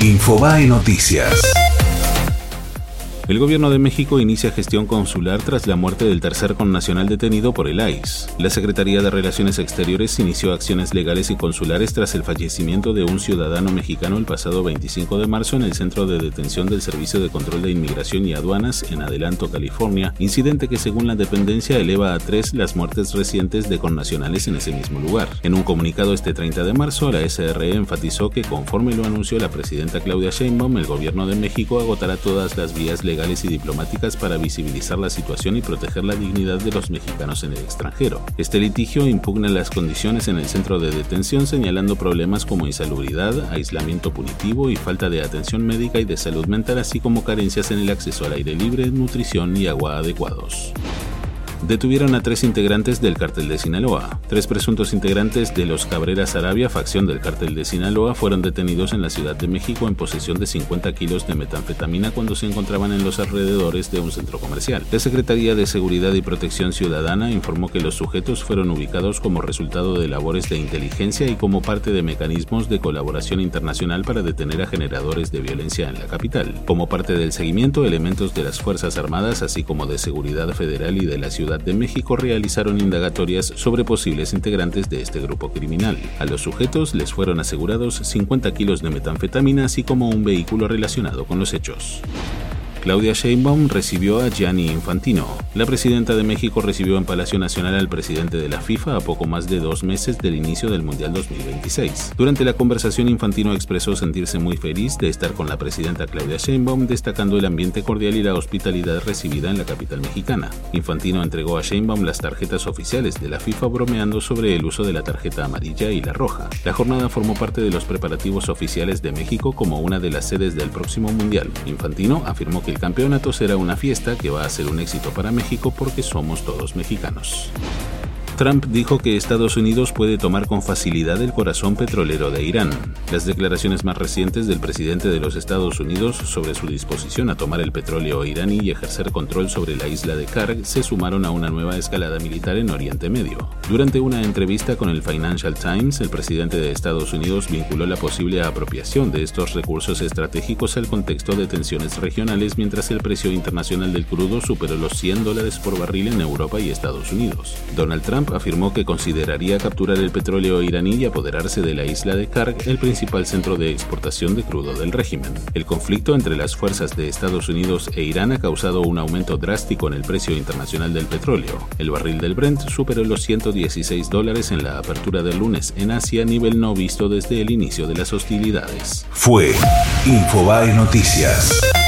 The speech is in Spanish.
Infobae Noticias. El gobierno de México inicia gestión consular tras la muerte del tercer connacional detenido por el ICE. La Secretaría de Relaciones Exteriores inició acciones legales y consulares tras el fallecimiento de un ciudadano mexicano el pasado 25 de marzo en el centro de detención del Servicio de Control de Inmigración y Aduanas en Adelanto, California, incidente que según la dependencia eleva a 3 las muertes recientes de connacionales en ese mismo lugar. En un comunicado este 30 de marzo, la SRE enfatizó que conforme lo anunció la presidenta Claudia Sheinbaum, el gobierno de México agotará todas las vías legales y diplomáticas para visibilizar la situación y proteger la dignidad de los mexicanos en el extranjero. Este litigio impugna las condiciones en el centro de detención, señalando problemas como insalubridad, aislamiento punitivo y falta de atención médica y de salud mental, así como carencias en el acceso al aire libre, nutrición y agua adecuados. Detuvieron a 3 integrantes del Cártel de Sinaloa. 3 presuntos integrantes de los Cabrera Saravia, facción del Cártel de Sinaloa, fueron detenidos en la Ciudad de México en posesión de 50 kilos de metanfetamina cuando se encontraban en los alrededores de un centro comercial. La Secretaría de Seguridad y Protección Ciudadana informó que los sujetos fueron ubicados como resultado de labores de inteligencia y como parte de mecanismos de colaboración internacional para detener a generadores de violencia en la capital. Como parte del seguimiento, elementos de las Fuerzas Armadas, así como de Seguridad Federal y de la Ciudad de México realizaron indagatorias sobre posibles integrantes de este grupo criminal. A los sujetos les fueron asegurados 50 kilos de metanfetamina, así como un vehículo relacionado con los hechos. Claudia Sheinbaum recibió a Gianni Infantino. La presidenta de México recibió en Palacio Nacional al presidente de la FIFA a poco más de 2 meses del inicio del Mundial 2026. Durante la conversación, Infantino expresó sentirse muy feliz de estar con la presidenta Claudia Sheinbaum, destacando el ambiente cordial y la hospitalidad recibida en la capital mexicana. Infantino entregó a Sheinbaum las tarjetas oficiales de la FIFA, bromeando sobre el uso de la tarjeta amarilla y la roja. La jornada formó parte de los preparativos oficiales de México como una de las sedes del próximo Mundial. Infantino afirmó que el campeonato será una fiesta que va a ser un éxito para México porque somos todos mexicanos. Trump dijo que Estados Unidos puede tomar con facilidad el corazón petrolero de Irán. Las declaraciones más recientes del presidente de los Estados Unidos sobre su disposición a tomar el petróleo iraní y ejercer control sobre la isla de Karg se sumaron a una nueva escalada militar en Oriente Medio. Durante una entrevista con el Financial Times, el presidente de Estados Unidos vinculó la posible apropiación de estos recursos estratégicos al contexto de tensiones regionales mientras el precio internacional del crudo superó los $100 por barril en Europa y Estados Unidos. Donald Trump afirmó que consideraría capturar el petróleo iraní y apoderarse de la isla de Karg, el principal centro de exportación de crudo del régimen. El conflicto entre las fuerzas de Estados Unidos e Irán ha causado un aumento drástico en el precio internacional del petróleo. El barril del Brent superó los $116 en la apertura del lunes en Asia, nivel no visto desde el inicio de las hostilidades. Fue Infobae Noticias.